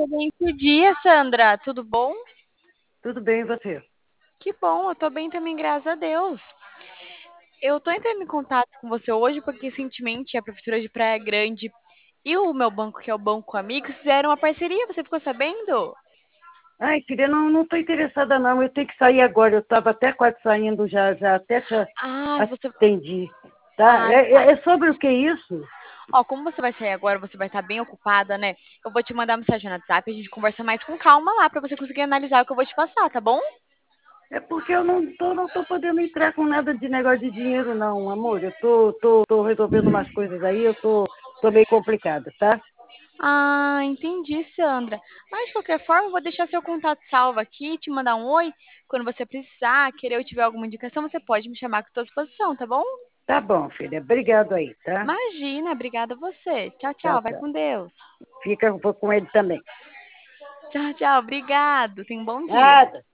Excelente dia, Sandra. Tudo bom? Tudo bem, e você? Que bom, eu tô bem também, graças a Deus. Eu tô entrando em contato com você hoje porque recentemente a Prefeitura de Praia Grande e o meu banco, que é o Banco Amigos, fizeram uma parceria, você ficou sabendo? Ai, filha, não estou interessada não, eu tenho que sair agora, eu estava até quase saindo, já até te Ah, você. atendi, tá? Ah, tá. É sobre o que isso? Ó, como você vai sair agora, você vai estar bem ocupada, né? Eu vou te mandar mensagem no WhatsApp, a gente conversa mais com calma lá pra você conseguir analisar o que eu vou te passar, tá bom? É porque eu não tô podendo entrar com nada de negócio de dinheiro não, amor, eu tô resolvendo umas coisas aí, tô meio complicada, tá? Ah, entendi, Sandra. Mas de qualquer forma, eu vou deixar seu contato salvo aqui, te mandar um oi. Quando você precisar, querer ou tiver alguma indicação, você pode me chamar que estou à disposição, tá bom? Tá bom, filha, obrigado aí, tá? Imagina, obrigada a você. Tchau, Tchau, tchau. Vai tchau. com Deus. Fica um pouco com ele também. Tchau, tchau. Obrigado. Tenha um bom dia. Nada.